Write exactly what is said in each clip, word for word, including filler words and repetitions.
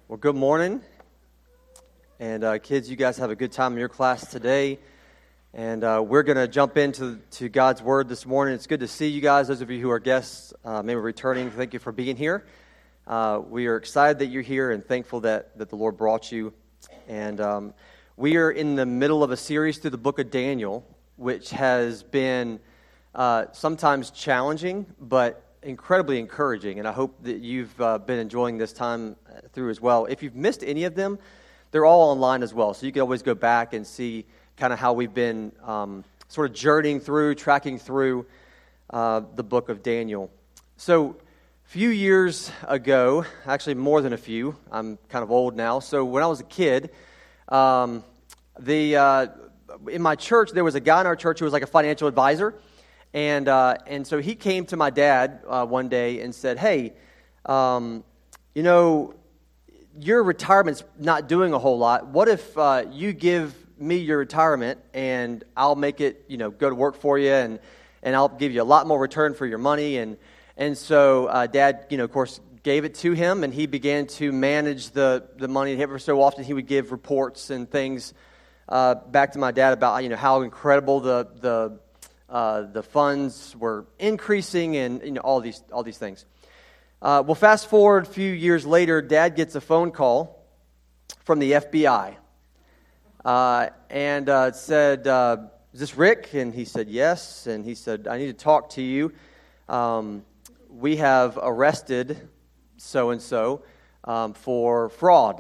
Well, good morning. And uh, kids, you guys have a good time in your class today. And uh, we're going to jump into to God's Word this morning. It's good to see you guys. Those of you who are guests, uh, maybe returning, thank you for being here. Uh, we are excited that you're here and thankful that, that the Lord brought you. And um, we are in the middle of a series through the book of Daniel, which has been uh, sometimes challenging, but incredibly encouraging, and I hope that you've uh, been enjoying this time through as well. If you've missed any of them, they're all online as well, so you can always go back and see kind of how we've been um, sort of journeying through, tracking through uh, the book of Daniel. So a few years ago, actually more than a few, I'm kind of old now, so when I was a kid, um, the uh, in my church, there was a guy in our church who was like a financial advisor. And uh, and so he came to my dad uh, one day and said, hey, um, you know, your retirement's not doing a whole lot. What if uh, you give me your retirement and I'll make it, you know, go to work for you and, and I'll give you a lot more return for your money. And and so uh, Dad, you know, of course, gave it to him and he began to manage the, the money. Every so often he would give reports and things uh, back to my dad about, you know, how incredible the the Uh, the funds were increasing, and you know all these all these things. Uh, well, fast forward a few years later, Dad gets a phone call from the F B I, uh, and uh, it said, uh, "Is this Rick?" And he said, "Yes." And he said, "I need to talk to you. Um, we have arrested so and so for fraud,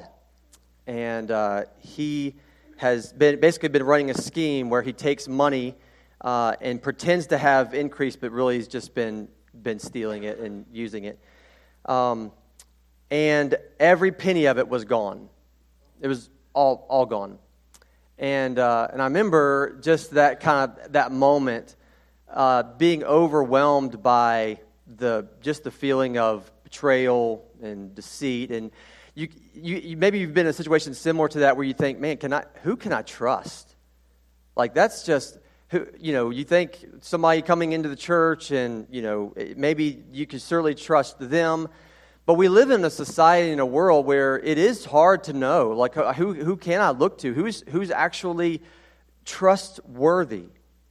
and uh, he has been basically been running a scheme where he takes money." Uh, and pretends to have increased, but really has just been been stealing it and using it. Um, and every penny of it was gone. It was all all gone. And uh, and I remember just that kind of that moment, uh, being overwhelmed by the just the feeling of betrayal and deceit. And you, you, you maybe you've been in a situation similar to that where you think, man, can I? Who can I trust? Like that's just. Who, you know, you think somebody coming into the church and, you know, maybe you can certainly trust them. But we live in a society, in a world where it is hard to know, like, who who can I look to? Who's who's actually trustworthy?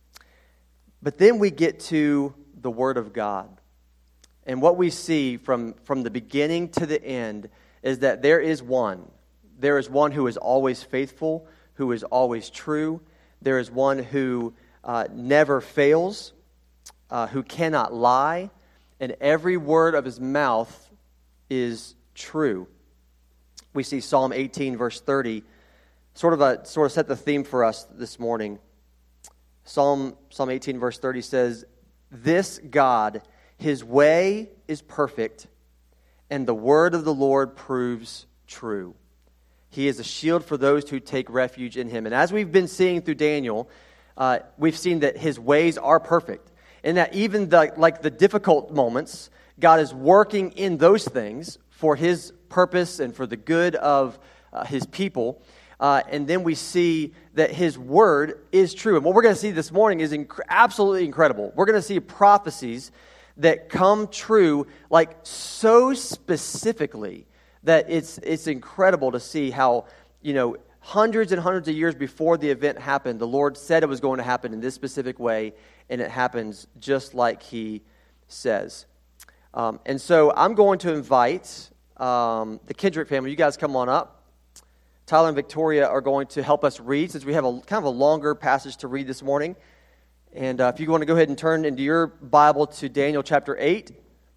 But then we get to the Word of God. And what we see from, from the beginning to the end is that there is one. There is one who is always faithful, who is always true. There is one who Uh, never fails, uh, who cannot lie, and every word of his mouth is true. We see Psalm eighteen, verse thirty, sort of a sort of set the theme for us this morning. Psalm Psalm eighteen, verse thirty says, "This God, his way is perfect, and the word of the Lord proves true. He is a shield for those who take refuge in him." And as we've been seeing through Daniel, Uh, we've seen that his ways are perfect, and that even the like the difficult moments, God is working in those things for his purpose and for the good of uh, his people. Uh, and then we see that his word is true. And what we're going to see this morning is inc- absolutely incredible. We're going to see prophecies that come true like so specifically that it's it's incredible to see how, you know, hundreds and hundreds of years before the event happened, the Lord said it was going to happen in this specific way, and it happens just like he says. Um, and so I'm going to invite um, the Kendrick family. You guys come on up. Tyler and Victoria are going to help us read, since we have a kind of a longer passage to read this morning. And uh, if you want to go ahead and turn into your Bible to Daniel chapter eight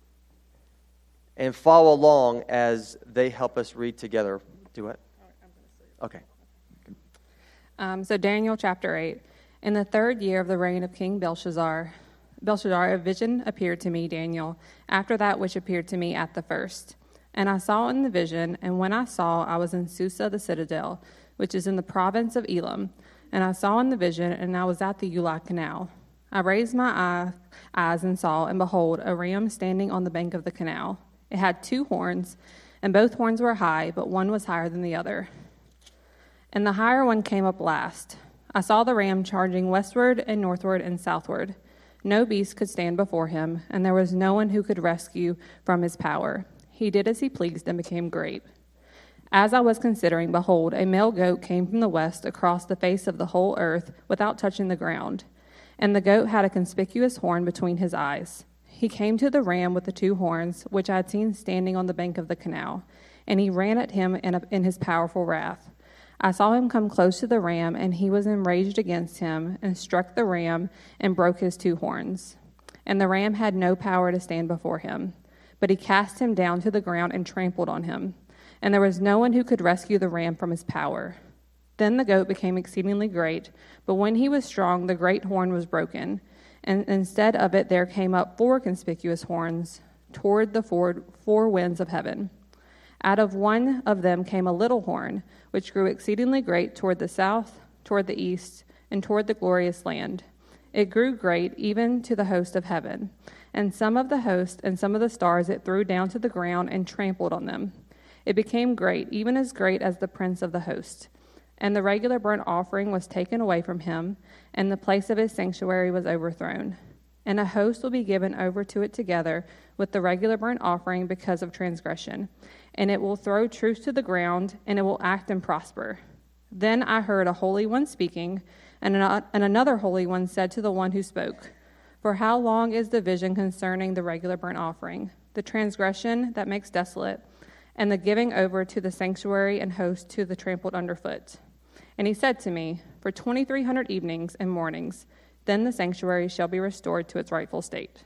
and follow along as they help us read together. Do it. Okay. Um, so Daniel chapter eight. In the third year of the reign of King Belshazzar, Belshazzar, a vision appeared to me, Daniel, after that which appeared to me at the first. And I saw in the vision, and when I saw, I was in Susa the citadel, which is in the province of Elam. And I saw in the vision, and I was at the Ulai canal. I raised my eye, eyes and saw, and behold, a ram standing on the bank of the canal. It had two horns, and both horns were high, but one was higher than the other. And the higher one came up last. I saw the ram charging westward and northward and southward. No beast could stand before him, and there was no one who could rescue from his power. He did as he pleased and became great. As I was considering, behold, a male goat came from the west across the face of the whole earth without touching the ground. And the goat had a conspicuous horn between his eyes. He came to the ram with the two horns, which I had seen standing on the bank of the canal, and he ran at him in, a, in his powerful wrath. I saw him come close to the ram, and he was enraged against him, and struck the ram and broke his two horns. And the ram had no power to stand before him, but he cast him down to the ground and trampled on him. And there was no one who could rescue the ram from his power. Then the goat became exceedingly great, but when he was strong, the great horn was broken, and instead of it there came up four conspicuous horns toward the four, four winds of heaven. Out of one of them came a little horn, which grew exceedingly great toward the south, toward the east, and toward the glorious land. It grew great even to the host of heaven, and some of the host and some of the stars it threw down to the ground and trampled on them. It became great, even as great as the prince of the host. And the regular burnt offering was taken away from him, and the place of his sanctuary was overthrown. And a host will be given over to it together with the regular burnt offering because of transgression. And it will throw truth to the ground, and it will act and prosper. Then I heard a holy one speaking, and another holy one said to the one who spoke, For how long is the vision concerning the regular burnt offering, the transgression that makes desolate, and the giving over to the sanctuary and host to the trampled underfoot? And he said to me, For twenty-three hundred evenings and mornings, then the sanctuary shall be restored to its rightful state.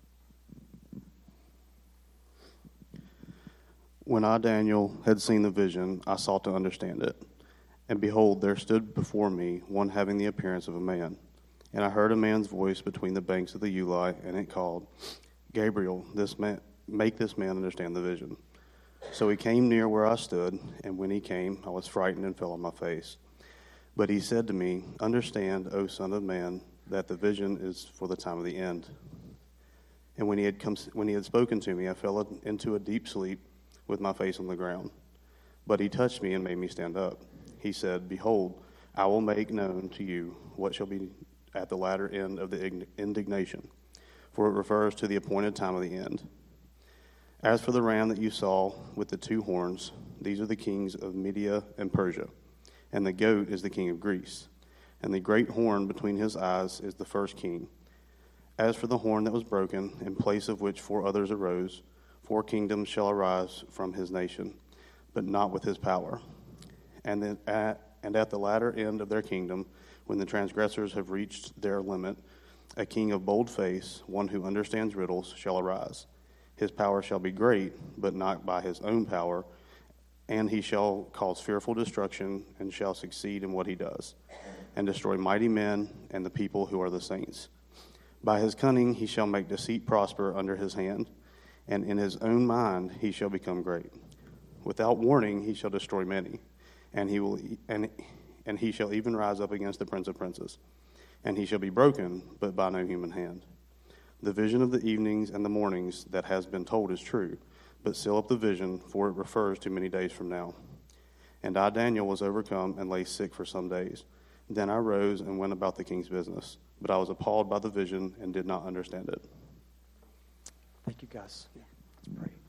When I, Daniel, had seen the vision, I sought to understand it. And behold, there stood before me one having the appearance of a man. And I heard a man's voice between the banks of the Ulai, and it called, Gabriel, this man, make this man understand the vision. So he came near where I stood, and when he came, I was frightened and fell on my face. But he said to me, Understand, O son of man, that the vision is for the time of the end. And when he had come, when he had spoken to me, I fell into a deep sleep with my face on the ground. But he touched me and made me stand up. He said, Behold, I will make known to you what shall be at the latter end of the indignation, for it refers to the appointed time of the end. As for the ram that you saw with the two horns, these are the kings of Media and Persia, and the goat is the king of Greece, and the great horn between his eyes is the first king. As for the horn that was broken, in place of which four others arose, four kingdoms shall arise from his nation, but not with his power. And then at, and at the latter end of their kingdom, when the transgressors have reached their limit, a king of bold face, one who understands riddles, shall arise. His power shall be great, but not by his own power, and he shall cause fearful destruction, and shall succeed in what he does, and destroy mighty men and the people who are the saints. By his cunning he shall make deceit prosper under his hand, and in his own mind he shall become great. Without warning he shall destroy many, and he will and and he shall even rise up against the prince of princes, and he shall be broken, but by no human hand. The vision of the evenings and the mornings that has been told is true, but seal up the vision, for it refers to many days from now. And I, Daniel, was overcome and lay sick for some days. Then I rose and went about the king's business, but I was appalled by the vision and did not understand it. Thank you, guys. Let's pray.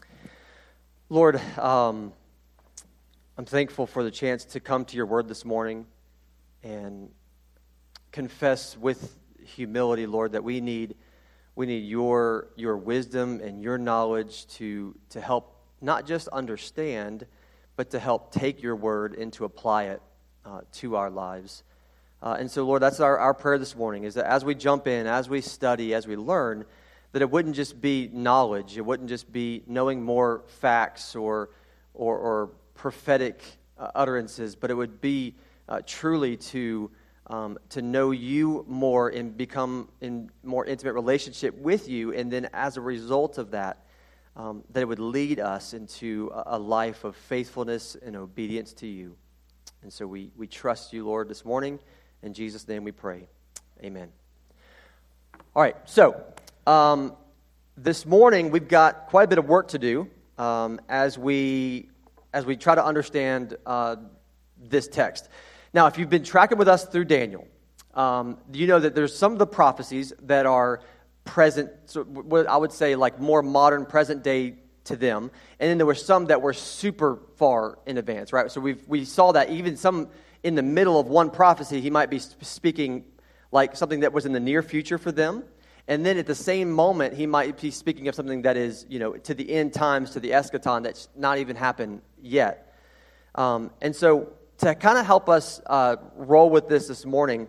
Lord, um, I'm thankful for the chance to come to your word this morning and confess with humility, Lord, that we need we need your your wisdom and your knowledge to to help not just understand, but to help take your word and to apply it uh, to our lives. Uh, and so, Lord, that's our, our prayer this morning, is that as we jump in, as we study, as we learn, that it wouldn't just be knowledge, it wouldn't just be knowing more facts or or, or prophetic uh, utterances, but it would be uh, truly to um, to know you more and become in more intimate relationship with you, and then as a result of that, um, that it would lead us into a, a life of faithfulness and obedience to you. And so we, we trust you, Lord, this morning. In Jesus' name we pray. Amen. All right, so um, this morning we've got quite a bit of work to do um, as we as we try to understand uh, this text. Now, if you've been tracking with us through Daniel, um, you know that there's some of the prophecies that are present, so what I would say like more modern, present-day to them, and then there were some that were super far in advance, right? So we we saw that even some in the middle of one prophecy, he might be speaking like something that was in the near future for them, and then at the same moment, he might be speaking of something that is, you know, to the end times, to the eschaton, that's not even happened yet. Um, and so to kind of help us uh, roll with this this morning,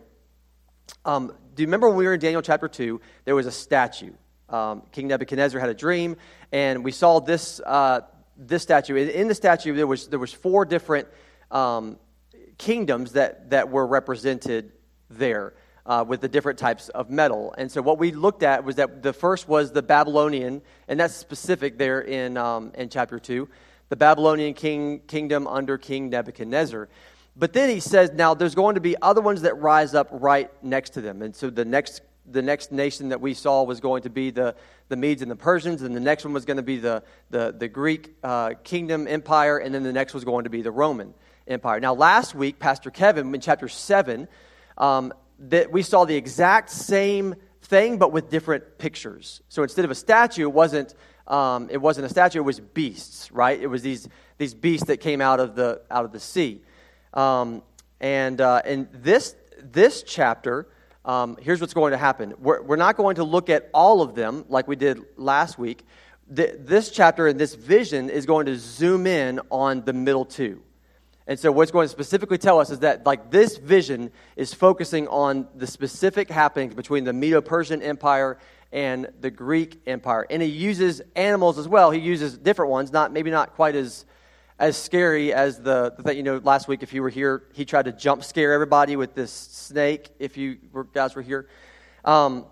um, do you remember when we were in Daniel chapter two, there was a statue. Um, King Nebuchadnezzar had a dream, and we saw this uh, this statue. In, in the statue, there was there was four different um, kingdoms that, that were represented there uh, with the different types of metal. And so what we looked at was that the first was the Babylonian, and that's specific there in um, in chapter two, the Babylonian king kingdom under King Nebuchadnezzar. But then he says, now there's going to be other ones that rise up right next to them. And so the next the next nation that we saw was going to be the, the Medes and the Persians, and the next one was going to be the, the, the Greek uh, kingdom empire, and then the next was going to be the Roman Empire. Now, last week, Pastor Kevin, in chapter seven, um, that we saw the exact same thing, but with different pictures. So instead of a statue, it wasn't um, it wasn't a statue; it was beasts, right? It was these these beasts that came out of the out of the sea. Um, and uh, and this this chapter, um, here's what's going to happen. We're we're not going to look at all of them like we did last week. The, this chapter and this vision is going to zoom in on the middle two. And so what's going to specifically tell us is that, like, this vision is focusing on the specific happenings between the Medo-Persian Empire and the Greek Empire. And he uses animals as well. He uses different ones, not maybe not quite as as scary as the, the thing, you know, last week if you were here, he tried to jump scare everybody with this snake, if you were, guys were here. Um,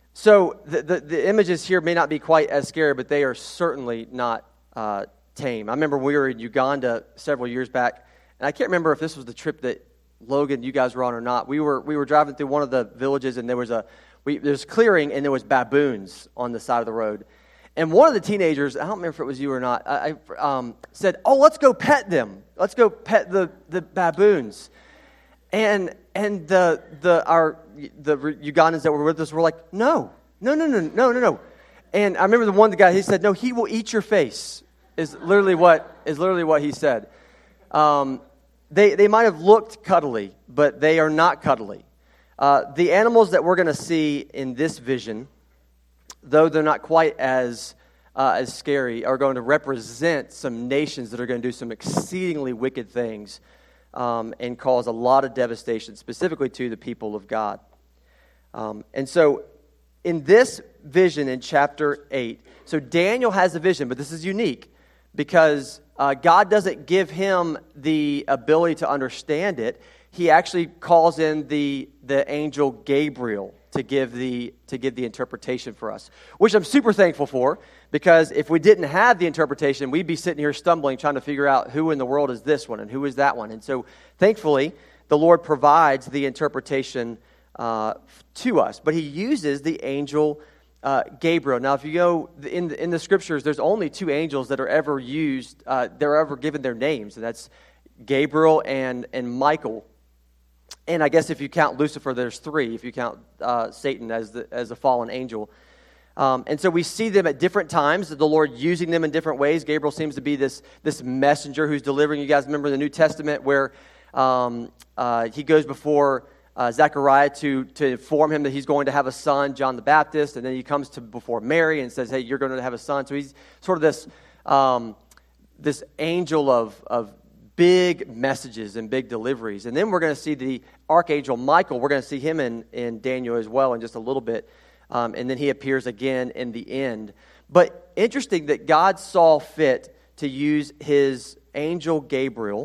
so the, the, the images here may not be quite as scary, but they are certainly not uh, tame. I remember we were in Uganda several years back, and I can't remember if this was the trip that Logan, you guys were on or not. We were we were driving through one of the villages, and there was a we, there was clearing, and there was baboons on the side of the road. And one of the teenagers, I don't remember if it was you or not, I, I um, said, "Oh, let's go pet them. Let's go pet the, the baboons." And and the the our the Ugandans that were with us were like, "No, no, no, no, no, no, no." And I remember the one the guy he said, "No, he will eat your face." Is literally what is literally what he said. Um, They they might have looked cuddly, but they are not cuddly. Uh, the animals that we're going to see in this vision, though they're not quite as uh, as scary, are going to represent some nations that are going to do some exceedingly wicked things um, and cause a lot of devastation, specifically to the people of God. Um, and so in this vision in chapter eight, so Daniel has a vision, but this is unique because Uh, God doesn't give him the ability to understand it. He actually calls in the the angel Gabriel to give the to give the interpretation for us, which I'm super thankful for, because if we didn't have the interpretation, we'd be sitting here stumbling, trying to figure out who in the world is this one and who is that one. And so, thankfully, the Lord provides the interpretation uh, to us, but He uses the angel Uh, Gabriel. Now, if you go in the, in the scriptures, there's only two angels that are ever used, uh, they're ever given their names, and that's Gabriel and and Michael. And I guess if you count Lucifer, there's three. If you count uh, Satan as the as a fallen angel, um, and so we see them at different times. The Lord using them in different ways. Gabriel seems to be this this messenger who's delivering. You guys remember the New Testament where um, uh, he goes before Uh, Zechariah to, to inform him that he's going to have a son, John the Baptist, and then he comes to before Mary and says, "Hey, you're going to have a son." So he's sort of this um, this angel of of big messages and big deliveries. And then we're going to see the archangel Michael. We're going to see him in, in Daniel as well in just a little bit, um, and then he appears again in the end. But interesting that God saw fit to use his angel Gabriel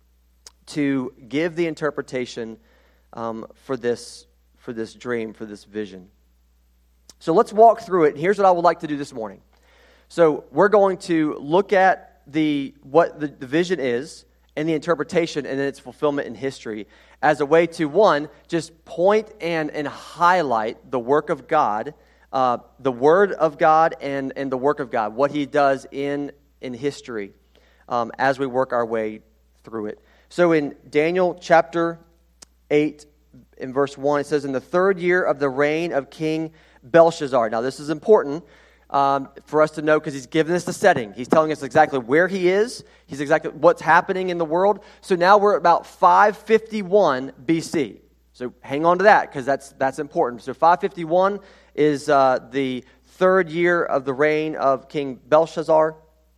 to give the interpretation Um, for this for this dream, for this vision. So let's walk through it. Here's what I would like to do this morning. So we're going to look at the what the, the vision is and the interpretation and then its fulfillment in history as a way to, one, just point and, and highlight the work of God, uh, the Word of God and, and the work of God, what He does in, in history um, as we work our way through it. So in Daniel chapter eight, in verse one, it says, "In the third year of the reign of King Belshazzar." Now, this is important. um, for us to know because he's given us the setting. He's telling us exactly where he is. He's exactly what's happening in the world. So now we're at about five fifty-one B C. So hang on to that because that's that's important. So five fifty-one is uh, the third year of the reign of King Belshazzar,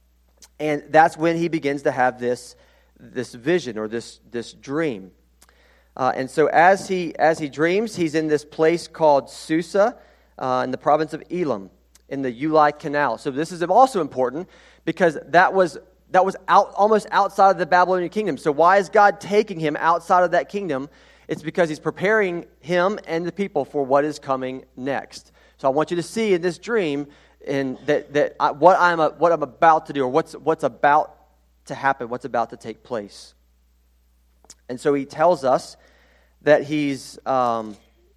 and that's when he begins to have this this vision or this this dream. Uh, and so as he as he dreams, he's in this place called Susa uh, in the province of Elam in the Ulai Canal. So this is also important because that was that was out almost outside of the Babylonian kingdom. So why is God taking him outside of that kingdom? It's because he's preparing him and the people for what is coming next. So I want you to see in this dream in that that I, what I'm a, what I'm about to do, or what's what's about to happen, what's about to take place. And so he tells us that he's. Um,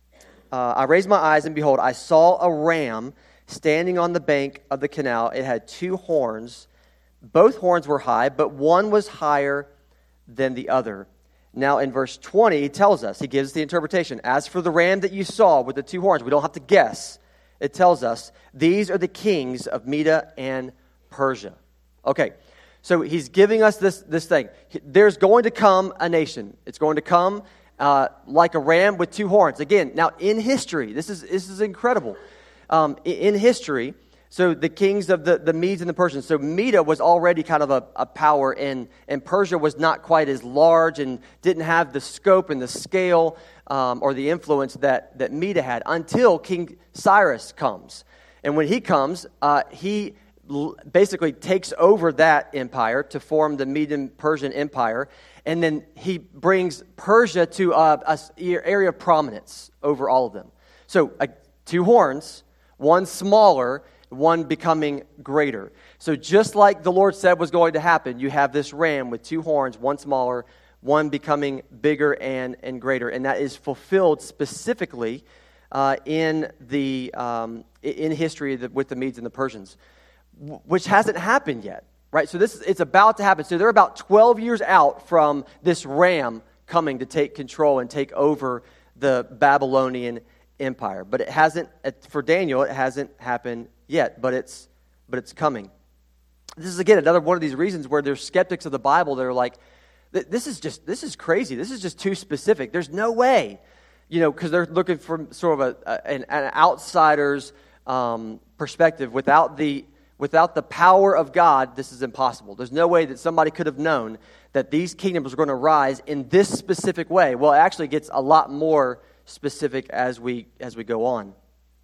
uh, I raised my eyes and behold, I saw a ram standing on the bank of the canal. It had two horns. Both horns were high, but one was higher than the other. Now in verse twenty, he tells us, he gives the interpretation. As for the ram that you saw with the two horns, we don't have to guess. It tells us, these are the kings of Media and Persia. Okay, so he's giving us this, this thing. There's going to come a nation. It's going to come uh, like a ram with two horns. Again, now in history, this is this is incredible. Um, in history, so the kings of the, the Medes and the Persians. So Media was already kind of a, a power, and, and Persia was not quite as large and didn't have the scope and the scale um, or the influence that, that Media had until King Cyrus comes. And when he comes, uh, he l- basically takes over that empire to form the Median-Persian Empire, and then he brings Persia to a, a area of prominence over all of them. So uh, two horns, one smaller, one becoming greater. So just like the Lord said was going to happen, you have this ram with two horns, one smaller, one becoming bigger and, and greater. And that is fulfilled specifically uh, in the um, in history with the Medes and the Persians, which hasn't happened yet, right? So this is, it's about to happen. So they're about twelve years out from this ram coming to take control and take over the Babylonian Empire. But it hasn't, for Daniel, it hasn't happened yet, but it's but it's coming. This is again another one of these reasons where there's skeptics of the Bible that are like, this is just this is crazy. This is just too specific. There's no way, you know, because they're looking for sort of a, a an, an outsider's um, perspective. Without the without the power of God, this is impossible. There's no way that somebody could have known that these kingdoms are going to rise in this specific way. Well, it actually gets a lot more specific as we as we go on.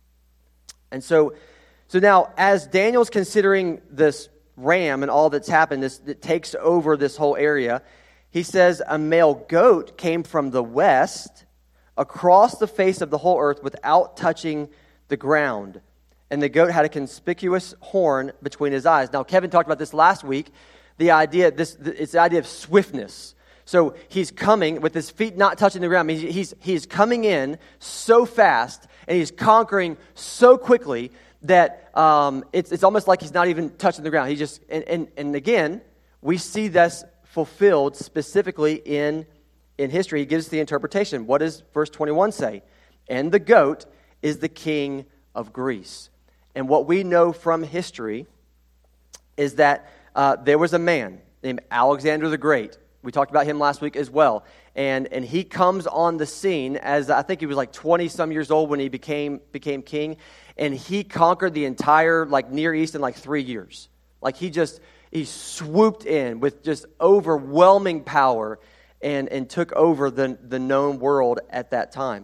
And so. So now, as Daniel's considering this ram and all that's happened, this that takes over this whole area, he says a male goat came from the west across the face of the whole earth without touching the ground. And the goat had a conspicuous horn between his eyes. Now, Kevin talked about this last week. The idea, this it's the idea of swiftness. So he's coming with his feet not touching the ground. He's he's, he's coming in so fast and he's conquering so quickly that um, it's it's almost like he's not even touching the ground. He just and, and and again we see this fulfilled specifically in in history. He gives the interpretation. What does verse twenty-one say? And the goat is the king of Greece. And what we know from history is that uh, there was a man named Alexander the Great. We talked about him last week as well. And and he comes on the scene as I think he was like twenty some years old when he became became king. And he conquered the entire like Near East in like three years. Like he just, he swooped in with just overwhelming power and, and took over the, the known world at that time.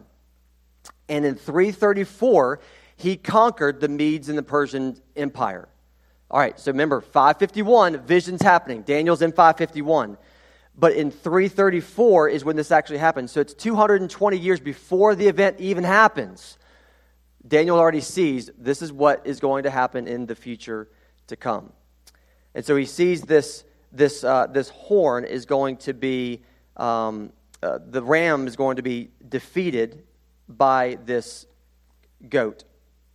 And in three thirty-four, he conquered the Medes and the Persian Empire. All right, so remember, five fifty-one, vision's happening. Daniel's in five fifty-one. But in three thirty-four is when this actually happens. So it's two hundred twenty years before the event even happens. Daniel already sees this is what is going to happen in the future to come. And so he sees this this uh, this horn is going to be, um, uh, the ram is going to be defeated by this goat.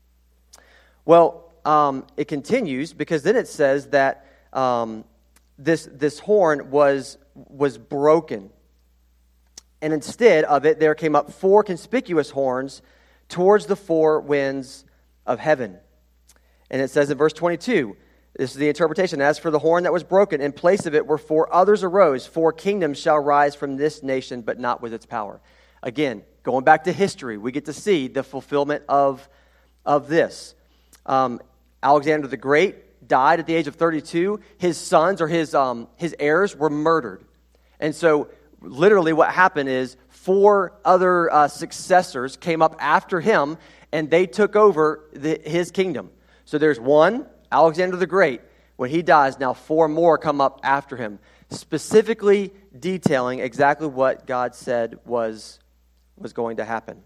Well, um, it continues because then it says that um, this this horn was was broken. And instead of it, there came up four conspicuous horns towards the four winds of heaven. And it says in verse twenty-two, this is the interpretation. As for the horn that was broken, in place of it were four others arose. Four kingdoms shall rise from this nation, but not with its power. Again, going back to history, we get to see the fulfillment of, of this. Um, Alexander the Great died at the age of thirty-two. His sons or his um, his heirs were murdered. And so literally what happened is four other uh, successors came up after him, and they took over the, his kingdom. So there's one, Alexander the Great. When he dies, now four more come up after him, specifically detailing exactly what God said was, was going to happen.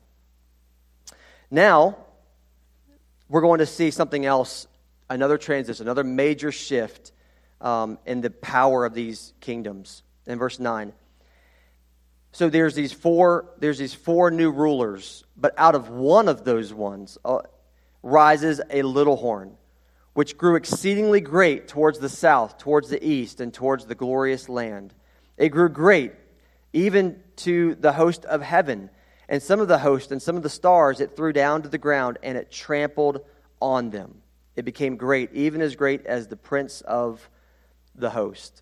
Now, we're going to see something else, another transition, another major shift um, in the power of these kingdoms. In verse nine. So there's these four, there's these four new rulers, but out of one of those ones uh, rises a little horn, which grew exceedingly great towards the south, towards the east, and towards the glorious land. It grew great, even to the host of heaven, and some of the host and some of the stars it threw down to the ground, and it trampled on them. It became great, even as great as the prince of the host.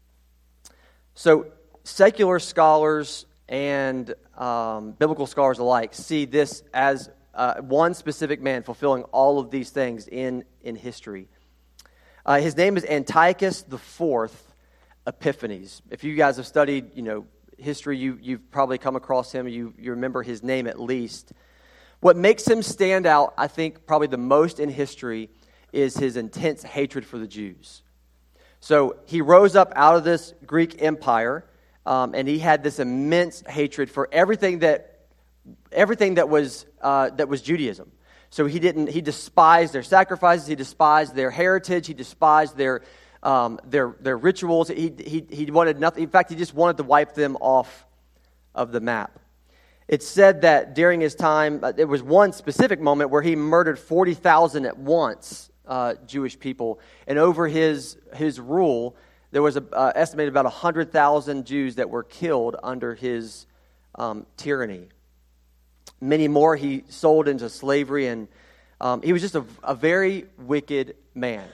So secular scholars and um, biblical scholars alike see this as uh, one specific man fulfilling all of these things in, in history. Uh, his name is Antiochus the Fourth Epiphanes. If you guys have studied, you know, history, you, you've probably come across him. You, you remember his name at least. What makes him stand out, I think, probably the most in history is his intense hatred for the Jews. So he rose up out of this Greek empire, um, and he had this immense hatred for everything that everything that was uh, that was Judaism. So he didn't. He despised their sacrifices. He despised their heritage. He despised their um, their their rituals. He he he wanted nothing. In fact, he just wanted to wipe them off of the map. It's said that during his time, uh, there was one specific moment where he murdered forty thousand at once. Uh, Jewish people, and over his his rule, there was a, uh, estimated about a hundred thousand Jews that were killed under his um, tyranny. Many more he sold into slavery, and um, he was just a, a very wicked man.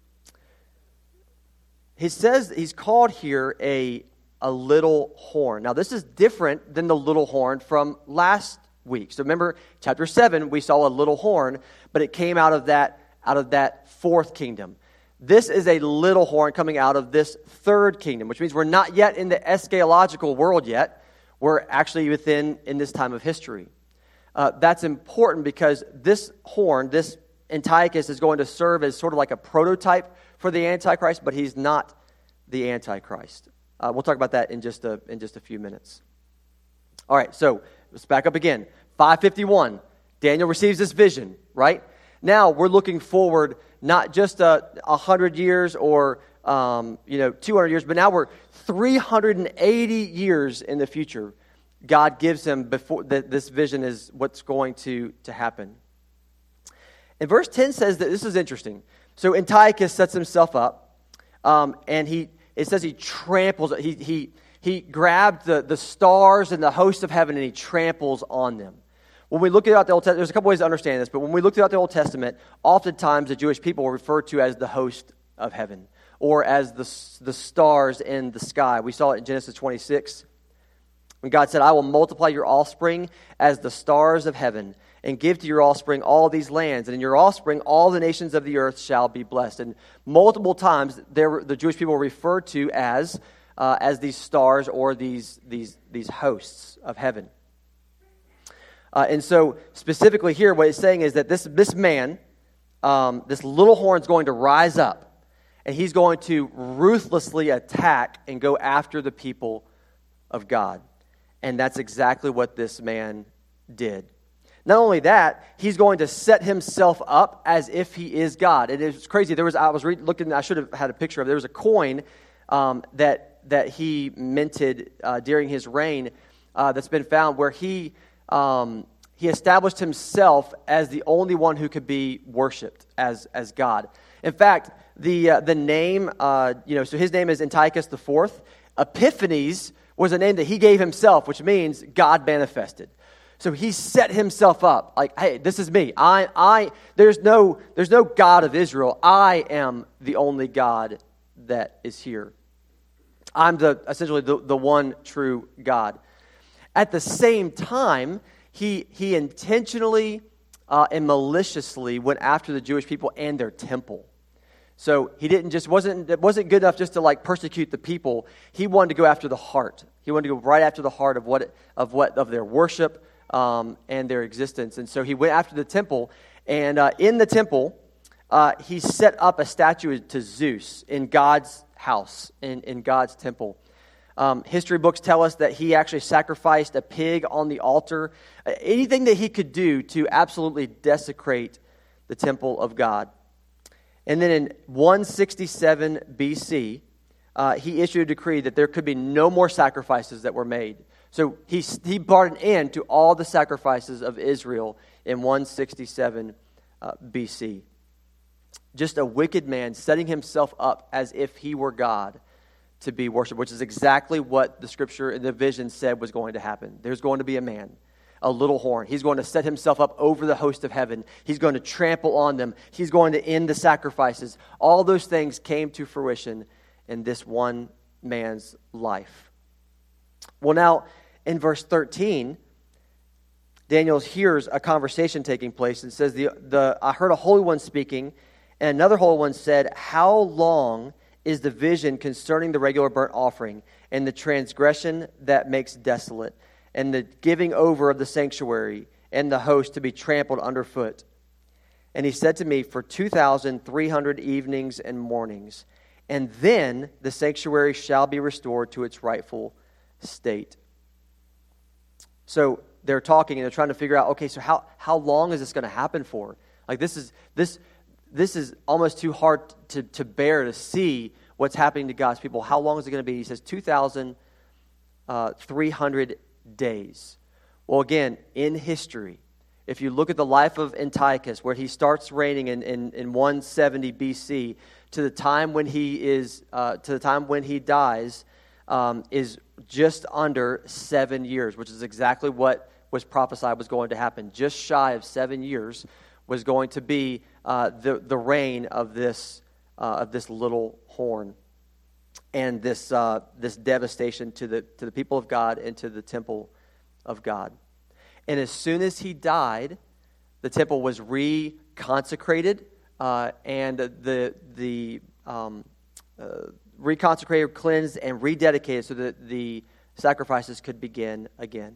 He says he's called here a a little horn. Now, this is different than the little horn from last week. So remember, chapter seven, we saw a little horn, but it came out of that. out of that fourth kingdom. This is a little horn coming out of this third kingdom, which means we're not yet in the eschatological world yet. We're actually within in this time of history. Uh, that's important because this horn, this Antiochus, is going to serve as sort of like a prototype for the Antichrist, but he's not the Antichrist. Uh, we'll talk about that in just a in just a few minutes. All right, so let's back up again. five fifty-one, Daniel receives this vision, right? Now we're looking forward not just a uh, hundred years or um, you know two hundred years, but now we're three hundred eighty years in the future. God gives him before that this vision is what's going to to happen. And verse ten says that this is interesting. So Antiochus sets himself up, um, and he it says he tramples. He he he grabbed the the stars and the hosts of heaven, and he tramples on them. When we look throughout the Old Testament, there's a couple ways to understand this, but when we look throughout the Old Testament, oftentimes the Jewish people were referred to as the host of heaven or as the, the stars in the sky. We saw it in Genesis twenty-six when God said, I will multiply your offspring as the stars of heaven and give to your offspring all these lands, and in your offspring all the nations of the earth shall be blessed. And multiple times there, the Jewish people were referred to as, uh, as these stars or these, these, these hosts of heaven. Uh, and so specifically here, what it's saying is that this, this man, um, this little horn is going to rise up, and he's going to ruthlessly attack and go after the people of God. And that's exactly what this man did. Not only that, he's going to set himself up as if he is God. And it's crazy. There was I was re- looking. I should have had a picture of it. There was a coin um, that that he minted uh, during his reign uh, that's been found where he. Um, he established himself as the only one who could be worshipped as as God. In fact, the uh, the name, uh, you know, so his name is Antiochus the Fourth. Epiphanes was a name that he gave himself, which means God manifested. So he set himself up like, hey, this is me. I, I, there's no, there's no God of Israel. I am the only God that is here. I'm the essentially the, the one true God. At the same time, he he intentionally uh, and maliciously went after the Jewish people and their temple. So he didn't just wasn't it wasn't good enough just to like persecute the people. He wanted to go after the heart. He wanted to go right after the heart of what of what of their worship um, and their existence. And so he went after the temple. And uh, in the temple, uh, he set up a statue to Zeus in God's house, in, in God's temple. Um, history books tell us that he actually sacrificed a pig on the altar. Uh, anything that he could do to absolutely desecrate the temple of God. And then in one sixty-seven B C, uh, he issued a decree that there could be no more sacrifices that were made. So he, he brought an end to all the sacrifices of Israel in one sixty-seven uh, B C. Just a wicked man setting himself up as if he were God to be worshipped, which is exactly what the scripture and the vision said was going to happen. There's going to be a man, a little horn. He's going to set himself up over the host of heaven. He's going to trample on them. He's going to end the sacrifices. All those things came to fruition in this one man's life. Well, now, in verse thirteen, Daniel hears a conversation taking place and says, "The the I heard a holy one speaking, and another holy one said, 'How long is the vision concerning the regular burnt offering and the transgression that makes desolate, and the giving over of the sanctuary and the host to be trampled underfoot?' And he said to me, 'For two thousand three hundred evenings and mornings, and then the sanctuary shall be restored to its rightful state.'" So they're talking and they're trying to figure out, okay, so how, how long is this going to happen for? Like this is this this is almost too hard to, to bear to see what's happening to God's people. How long is it going to be? He says two thousand three hundred days. Well, again, in history, if you look at the life of Antiochus, where he starts reigning in, in, in one seventy B C to the time when he is uh, to the time when he dies, um, is just under seven years, which is exactly what was prophesied was going to happen. Just shy of seven years was going to be uh, the the reign of this uh, of this little horn, and this uh, this devastation to the to the people of God and to the temple of God. And as soon as he died, the temple was reconsecrated, uh, and the the um, uh, reconsecrated, cleansed, and rededicated so that the sacrifices could begin again.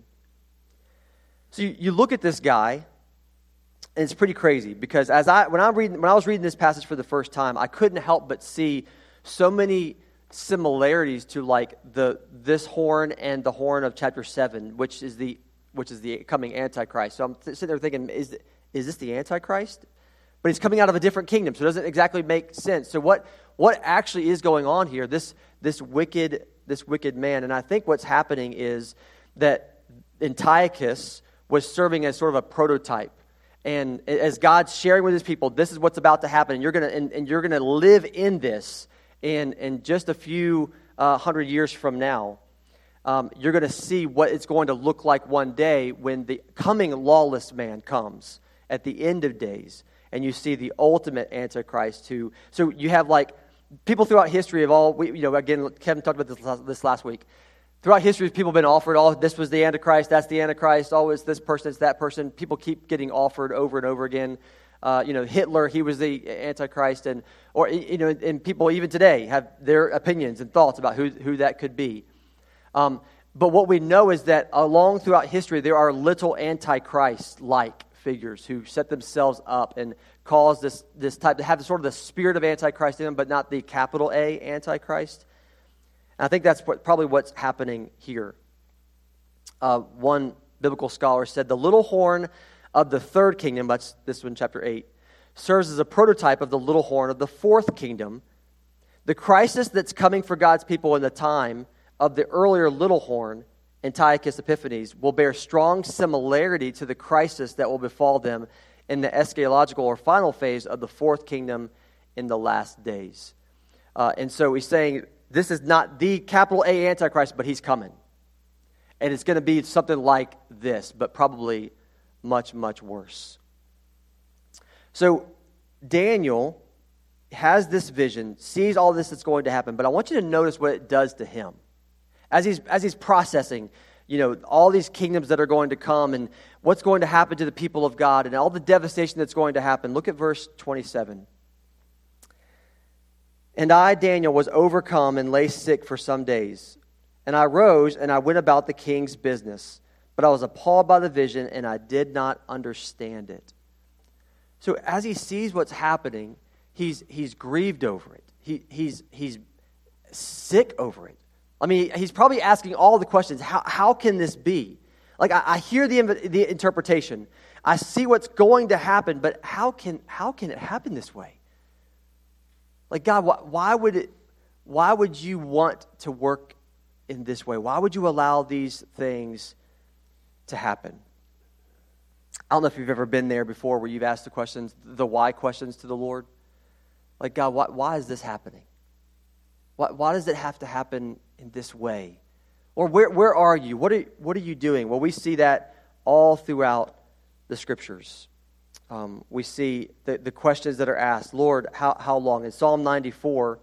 So you, you look at this guy, and it's pretty crazy because as I when I read when I was reading this passage for the first time, I couldn't help but see so many similarities to like the this horn and the horn of chapter seven, which is the which is the coming Antichrist. So I'm th- sitting there thinking, is is this the Antichrist? But he's coming out of a different kingdom, so it doesn't exactly make sense. So what what actually is going on here? This this wicked this wicked man, and I think what's happening is that Antiochus was serving as sort of a prototype. And as God's sharing with his people, this is what's about to happen, and you're gonna and, and you're gonna live in this in in just a few uh, hundred years from now. Um, you're going to see what it's going to look like one day when the coming lawless man comes at the end of days, and you see the ultimate Antichrist. Who so you have like people throughout history of all we, you know again Kevin talked about this this last week. Throughout history, people have been offered, oh, this was the Antichrist, that's the Antichrist, oh, it's this person, it's that person. People keep getting offered over and over again. Uh, you know, Hitler, he was the Antichrist, and or you know, and people even today have their opinions and thoughts about who who that could be. Um, but what we know is that along throughout history, there are little Antichrist-like figures who set themselves up and cause this this type to have the, sort of the spirit of Antichrist in them, but not the capital A Antichrist. And I think that's what, probably what's happening here. Uh, one biblical scholar said, the little horn of the third kingdom, that's this one, chapter eight, serves as a prototype of the little horn of the fourth kingdom. The crisis that's coming for God's people in the time of the earlier little horn, Antiochus Epiphanes, will bear strong similarity to the crisis that will befall them in the eschatological or final phase of the fourth kingdom in the last days. Uh, and so he's saying this is not the capital A Antichrist, but he's coming. And it's going to be something like this, but probably much, much worse. So Daniel has this vision, sees all this that's going to happen, but I want you to notice what it does to him. As he's, as he's processing, you know, all these kingdoms that are going to come and what's going to happen to the people of God and all the devastation that's going to happen. Look at verse twenty-seven. And I, Daniel, was overcome and lay sick for some days. And I rose and I went about the king's business. But I was appalled by the vision and I did not understand it. So as he sees what's happening, he's he's grieved over it. He he's he's sick over it. I mean, he's probably asking all the questions. How how can this be? Like I, I hear the the interpretation. I see what's going to happen, but how can how can it happen this way? Like God, why, why would it? Why would you want to work in this way? Why would you allow these things to happen? I don't know if you've ever been there before where you've asked the questions, the why questions to the Lord. Like, God, why, why is this happening? Why, why does it have to happen in this way? Or where where are you? What are, what are you doing? Well, we see that all throughout the Scriptures. Um, we see the, the questions that are asked. Lord, how, how long? In Psalm ninety-four,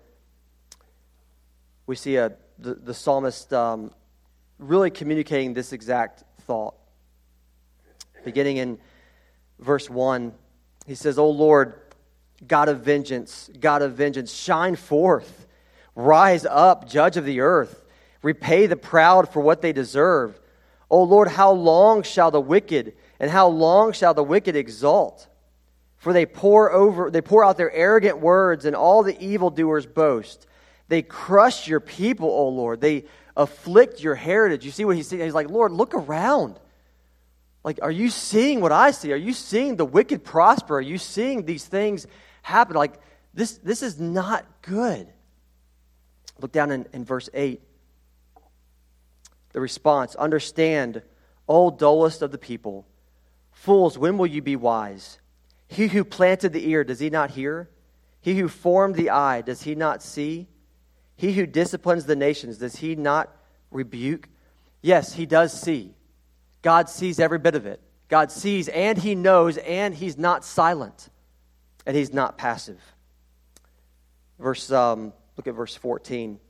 we see a the, the psalmist um, really communicating this exact thought. Beginning in verse one, he says, O Lord, God of vengeance, God of vengeance, shine forth. Rise up, judge of the earth. Repay the proud for what they deserve. O Lord, how long shall the wicked, and how long shall the wicked exult? For they pour over, they pour out their arrogant words, and all the evildoers boast. They crush your people, O Lord. They afflict your heritage. You see what he's saying? He's like, Lord, look around. Like, are you seeing what I see? Are you seeing the wicked prosper? Are you seeing these things happen? Like, this, this is not good. Look down in, in verse eight. The response, understand, O dullest of the people. Fools, when will you be wise? He who planted the ear, does he not hear? He who formed the eye, does he not see? He who disciplines the nations, does he not rebuke? Yes, he does see. God sees every bit of it. God sees and he knows, and he's not silent, and he's not passive. Verse, um, look at verse fourteen.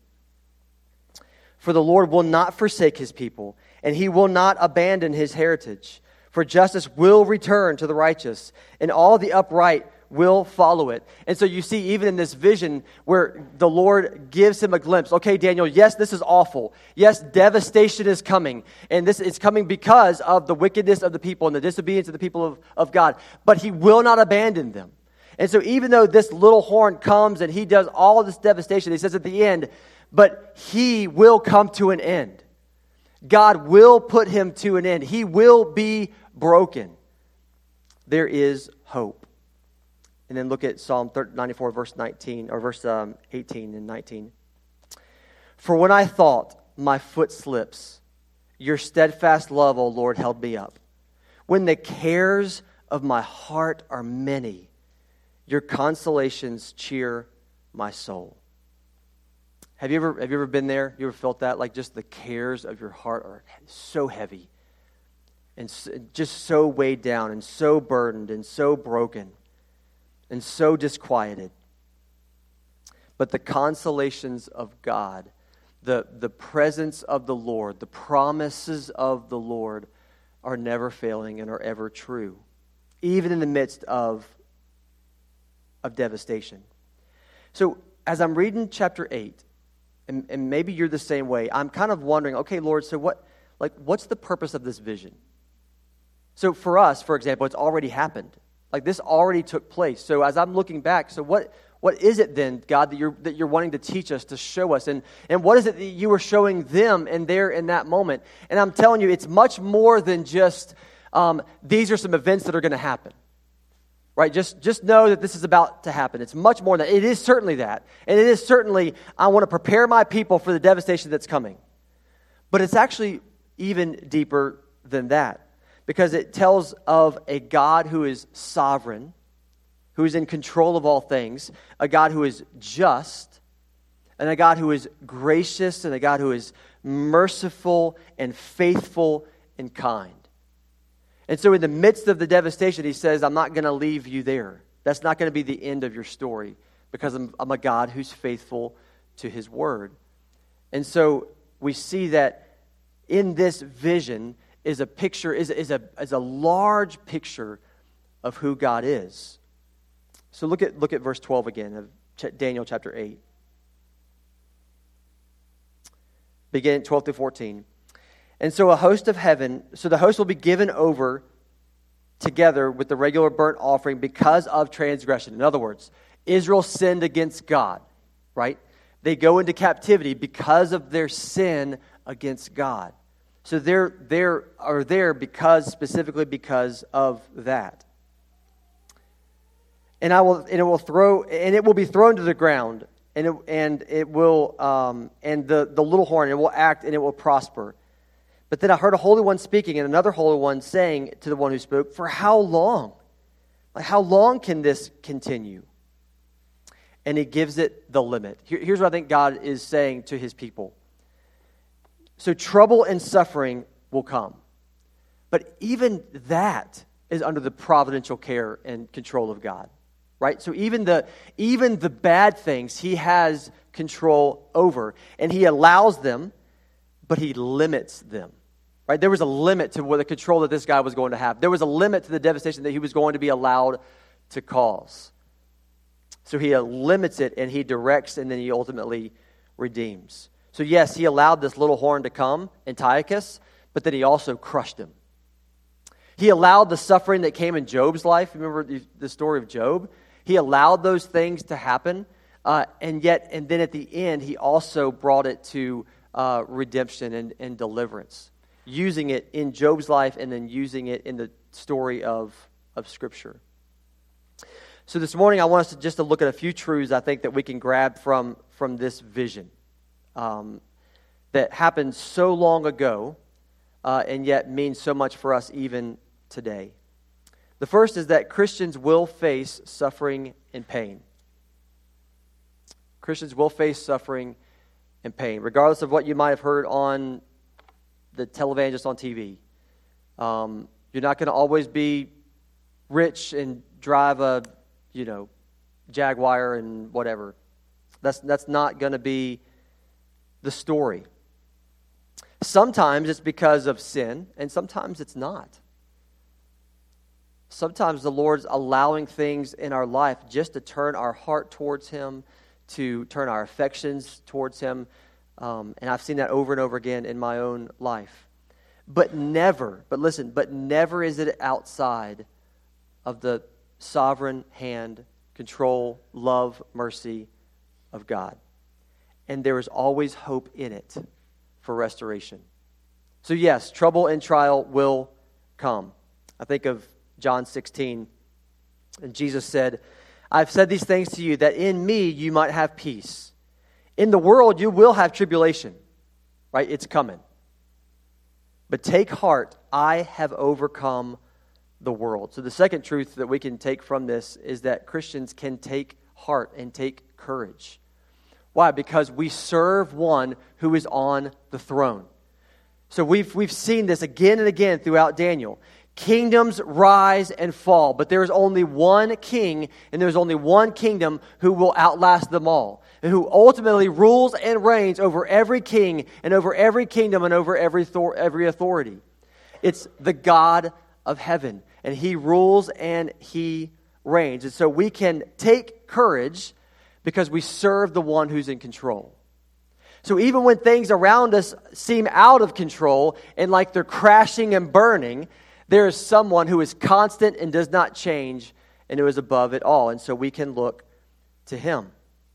For the Lord will not forsake his people, and he will not abandon his heritage. For justice will return to the righteous, and all the upright will follow it. And so you see, even in this vision where the Lord gives him a glimpse, okay, Daniel, yes, this is awful. Yes, devastation is coming. And this is coming because of the wickedness of the people and the disobedience of the people of, of God. But he will not abandon them. And so even though this little horn comes and he does all this devastation, he says at the end, but he will come to an end. God will put him to an end. He will be broken. There is hope. And then look at Psalm ninety-four, verse nineteen, or verse um, eighteen and nineteen. For when I thought my foot slips, your steadfast love, O Lord, held me up. When the cares of my heart are many, your consolations cheer my soul. Have you ever have you ever been there? You ever felt that? Like just the cares of your heart are so heavy and just so weighed down and so burdened and so broken and so disquieted. But the consolations of God, the, the presence of the Lord, the promises of the Lord are never failing and are ever true, even in the midst of, of devastation. So as I'm reading chapter eight, and, and maybe you're the same way, I'm kind of wondering, okay, Lord, so what, like, what's the purpose of this vision? So for us, for example, it's already happened. Like this already took place. So as I'm looking back, so what what is it then, God, that you're that you're wanting to teach us, to show us? And and what is it that you were showing them and there in that moment? And I'm telling you, it's much more than just um, these are some events that are going to happen. Right? Just just know that this is about to happen. It's much more than that. It is certainly that. And it is certainly, I want to prepare my people for the devastation that's coming. But it's actually even deeper than that. Because it tells of a God who is sovereign, who is in control of all things, a God who is just, and a God who is gracious, and a God who is merciful and faithful and kind. And so in the midst of the devastation, he says, I'm not going to leave you there. That's not going to be the end of your story, because I'm, I'm a God who's faithful to his word. And so we see that in this vision is a picture, is, is, a, is a large picture of who God is. So look at, look at verse twelve again of Daniel chapter eight. Beginning twelve through fourteen. And so a host of heaven, so the host will be given over together with the regular burnt offering because of transgression. In other words, Israel sinned against God, right? They go into captivity because of their sin against God. So they're, they're are there because, specifically because of that. And I will, and it will throw, and it will be thrown to the ground, and it, and it will, um, and the, the little horn, it will act, and it will prosper. But then I heard a holy one speaking, and another holy one saying to the one who spoke, for how long? Like, how long can this continue? And he gives it the limit. Here, here's what I think God is saying to his people. So trouble and suffering will come. But even that is under the providential care and control of God. Right? So even the even the bad things he has control over. And he allows them, but he limits them. Right? There was a limit to what the control that this guy was going to have. There was a limit to the devastation that he was going to be allowed to cause. So he limits it, and he directs, and then he ultimately redeems. So yes, he allowed this little horn to come, Antiochus, but then he also crushed him. He allowed the suffering that came in Job's life. Remember the, the story of Job? He allowed those things to happen, uh, and yet, and then at the end, he also brought it to uh, redemption and, and deliverance, using it in Job's life and then using it in the story of, of Scripture. So this morning, I want us to just to look at a few truths I think that we can grab from, from this vision um, that happened so long ago, uh, and yet means so much for us even today. The first is that Christians will face suffering and pain. Christians will face suffering and pain, regardless of what you might have heard on the televangelist on T V. Um, you're not going to always be rich and drive a, you know, Jaguar and whatever. That's that's not going to be the story. Sometimes it's because of sin, and sometimes it's not. Sometimes the Lord's allowing things in our life just to turn our heart towards Him, to turn our affections towards Him. Um, and I've seen that over and over again in my own life. But never, but listen, but never is it outside of the sovereign hand, control, love, mercy of God. And there is always hope in it for restoration. So yes, trouble and trial will come. I think of John sixteen, and Jesus said, I've said these things to you that in me you might have peace. In the world you will have tribulation, right? It's coming. But take heart, I have overcome the world. So the second truth that we can take from this is that Christians can take heart and take courage. Why? Because we serve one who is on the throne. So we've we've seen this again and again throughout Daniel. Kingdoms rise and fall, but there is only one king, and there's only one kingdom who will outlast them all, and who ultimately rules and reigns over every king and over every kingdom and over every thor- every authority. It's the God of heaven, and He rules and He reigns. And so we can take courage because we serve the one who's in control. So even when things around us seem out of control and like they're crashing and burning, there is someone who is constant and does not change and who is above it all. And so we can look to Him.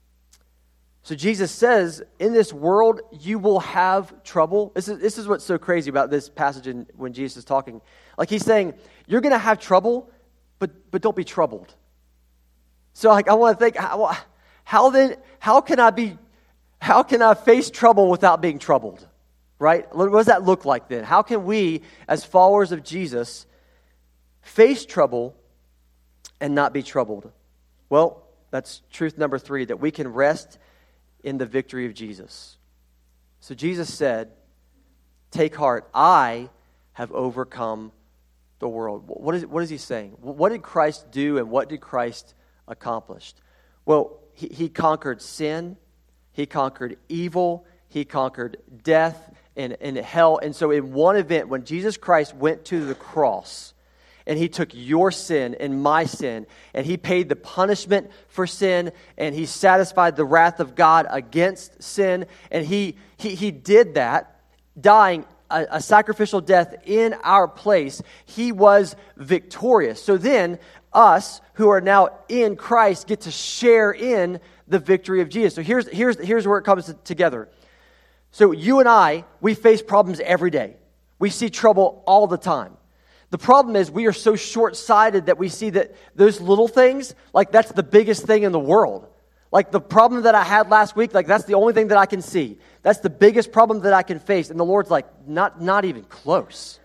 So Jesus says, in this world, you will have trouble. This is, this is what's so crazy about this passage in, when Jesus is talking. Like He's saying, you're going to have trouble, but but don't be troubled. So like I want to think, how, how then, how can I be, how can I face trouble without being troubled? Right? What does that look like then? How can we, as followers of Jesus, face trouble and not be troubled? Well, that's truth number three, that we can rest in the victory of Jesus. So Jesus said, take heart, I have overcome the world. What is, what is he saying? What did Christ do and what did Christ accomplish? Well, he, he conquered sin, he conquered evil, he conquered death and, and hell. And so in one event, when Jesus Christ went to the cross, and he took your sin and my sin, and he paid the punishment for sin, and he satisfied the wrath of God against sin, and he he, he did that, dying a, a sacrificial death in our place. He was victorious. So then, us who are now in Christ get to share in the victory of Jesus. So here's here's here's where it comes together. So you and I, we face problems every day. We see trouble all the time. The problem is we are so short-sighted that we see that those little things, like that's the biggest thing in the world. Like the problem that I had last week, like that's the only thing that I can see. That's the biggest problem that I can face. And the Lord's like, not, not even close.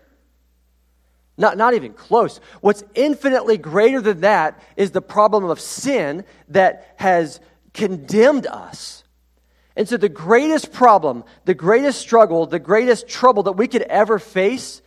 Not, not even close. What's infinitely greater than that is the problem of sin that has condemned us. And so the greatest problem, the greatest struggle, the greatest trouble that we could ever face,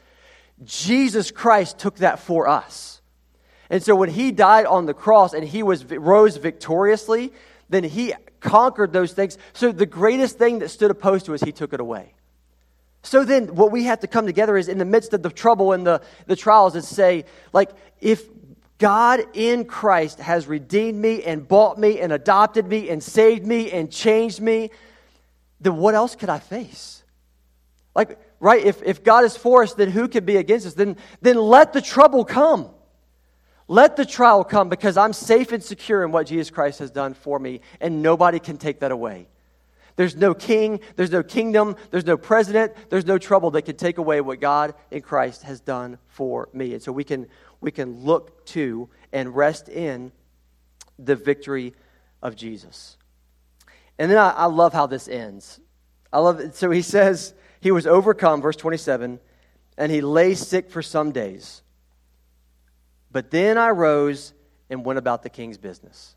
Jesus Christ took that for us. And so when he died on the cross and he was rose victoriously, then he conquered those things. So the greatest thing that stood opposed to us, he took it away. So then what we have to come together is in the midst of the trouble and the, the trials is say, like, if God in Christ has redeemed me and bought me and adopted me and saved me and changed me, then what else could I face? Like, right, if, if God is for us, then who can be against us? Then, then let the trouble come. Let the trial come because I'm safe and secure in what Jesus Christ has done for me, and nobody can take that away. There's no king, there's no kingdom, there's no president, there's no trouble that can take away what God in Christ has done for me. And so we can we can look to and rest in the victory of Jesus. And then I, I love how this ends. I love it. So he says he was overcome, verse twenty-seven, and he lay sick for some days. But then I rose and went about the king's business.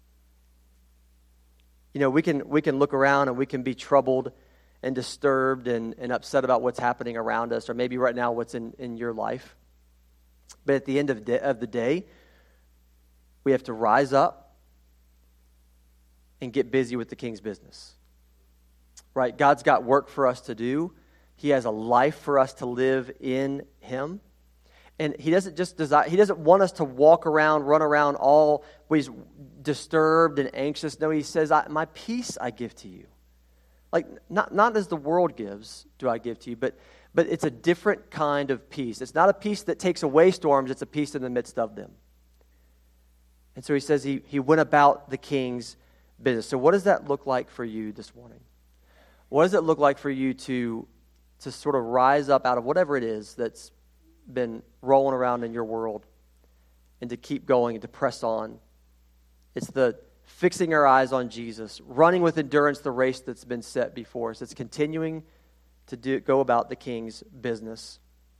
You know, we can we can look around and we can be troubled and disturbed and, and upset about what's happening around us, or maybe right now what's in, in your life. But at the end of, de- of the day, we have to rise up and get busy with the king's business. Right? God's got work for us to do. He has a life for us to live in him. And he doesn't just desire, he doesn't want us to walk around, run around always disturbed and anxious. No, he says, I, my peace I give to you. Like, not, not as the world gives do I give to you, but, but it's a different kind of peace. It's not a peace that takes away storms, it's a peace in the midst of them. And so he says he, he went about the king's business. So what does that look like for you this morning? What does it look like for you to, to sort of rise up out of whatever it is that's been rolling around in your world and to keep going and to press on? It's the fixing our eyes on Jesus, running with endurance the race that's been set before us. It's continuing to do, go about the king's business.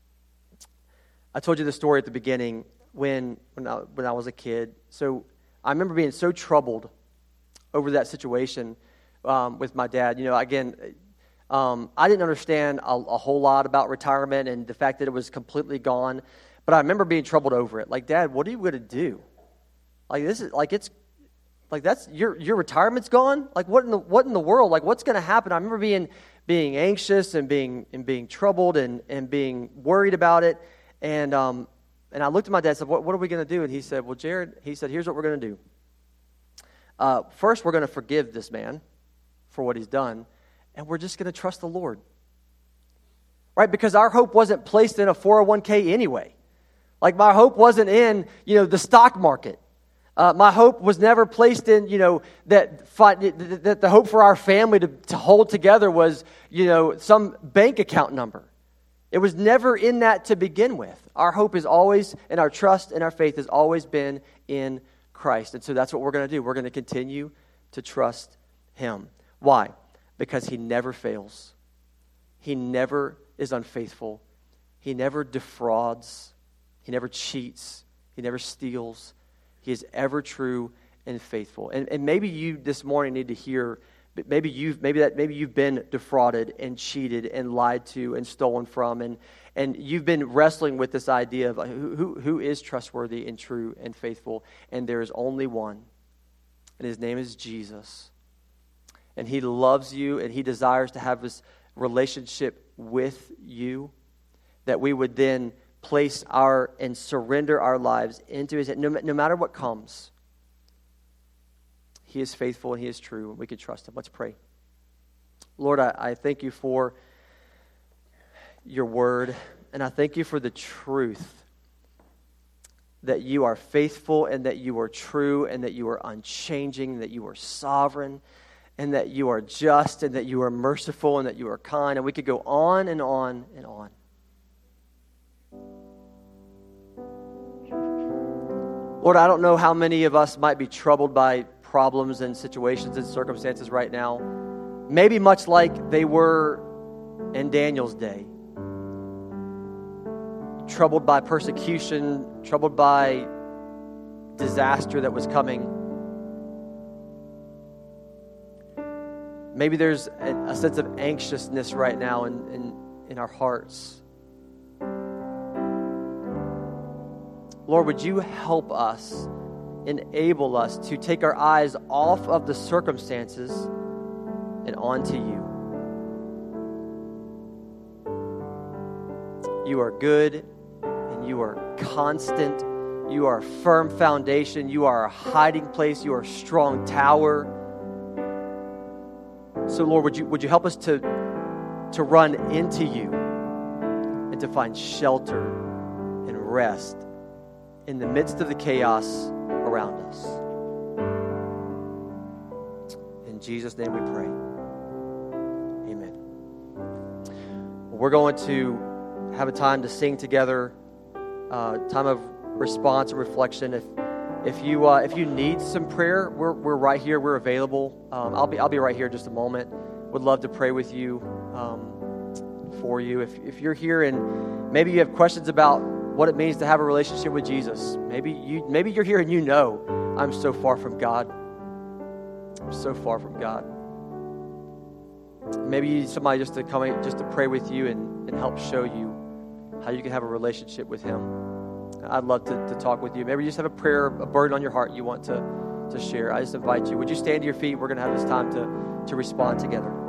I told you the story at the beginning when when I, when I was a kid. So I remember being so troubled over that situation um, with my dad. You know, again, um, I didn't understand a, a whole lot about retirement and the fact that it was completely gone. But I remember being troubled over it. Like, Dad, what are you going to do? Like, this is like it's like that's your your retirement's gone. Like, what in the what in the world? Like, what's going to happen? I remember being being anxious and being and being troubled and, and being worried about it. And um and I looked at my dad and said, "What what are we going to do?" And he said, "Well, Jared," he said, "here's what we're going to do. Uh, first, we're going to forgive this man for what he's done, and we're just going to trust the Lord." Right? Because our hope wasn't placed in a four oh one k anyway. Like, my hope wasn't in, you know, the stock market. Uh, my hope was never placed in, you know, that that the hope for our family to, to hold together was, you know, some bank account number. It was never in that to begin with. Our hope is always, and our trust and our faith has always been in Christ. And so that's what we're going to do. We're going to continue to trust him. Why? Because he never fails. He never is unfaithful. He never defrauds. He never cheats. He never steals. He is ever true and faithful. And, and maybe you this morning need to hear, maybe you've maybe that maybe you've been defrauded and cheated and lied to and stolen from, and and you've been wrestling with this idea of like, who, who who is trustworthy and true and faithful, and there is only one, and his name is Jesus, and he loves you and he desires to have this relationship with you, that we would then place our and surrender our lives into his hand, no, no matter what comes. He is faithful and he is true, and we can trust him. Let's pray. Lord, I, I thank you for your word, and I thank you for the truth that you are faithful and that you are true and that you are unchanging, that you are sovereign and that you are just and that you are merciful and that you are kind. And we could go on and on and on. Lord, I don't know how many of us might be troubled by problems and situations and circumstances right now. Maybe much like they were in Daniel's day. Troubled by persecution, troubled by disaster that was coming. Maybe there's a, a sense of anxiousness right now in, in, in our hearts. Lord, would you help us, enable us to take our eyes off of the circumstances and onto you. You are good and you are constant. You are a firm foundation. You are a hiding place. You are a strong tower. So, Lord, would you would you help us to, to run into you and to find shelter and rest in the midst of the chaos around us. In Jesus' name we pray. Amen. Well, we're going to have a time to sing together, uh, time of response and reflection. If if you uh, if you need some prayer, we're we're right here. We're available. Um, I'll be I'll be right here in just a moment. Would love to pray with you, um, for you. If if you're here and maybe you have questions about what it means to have a relationship with Jesus. Maybe you maybe you're here and you know, I'm so far from God. I'm so far from God. Maybe you need somebody just to come in, just to pray with you and, and help show you how you can have a relationship with him. I'd love to, to talk with you. Maybe you just have a prayer, a burden on your heart you want to, to share. I just invite you. Would you stand to your feet? We're going to have this time to, to respond together.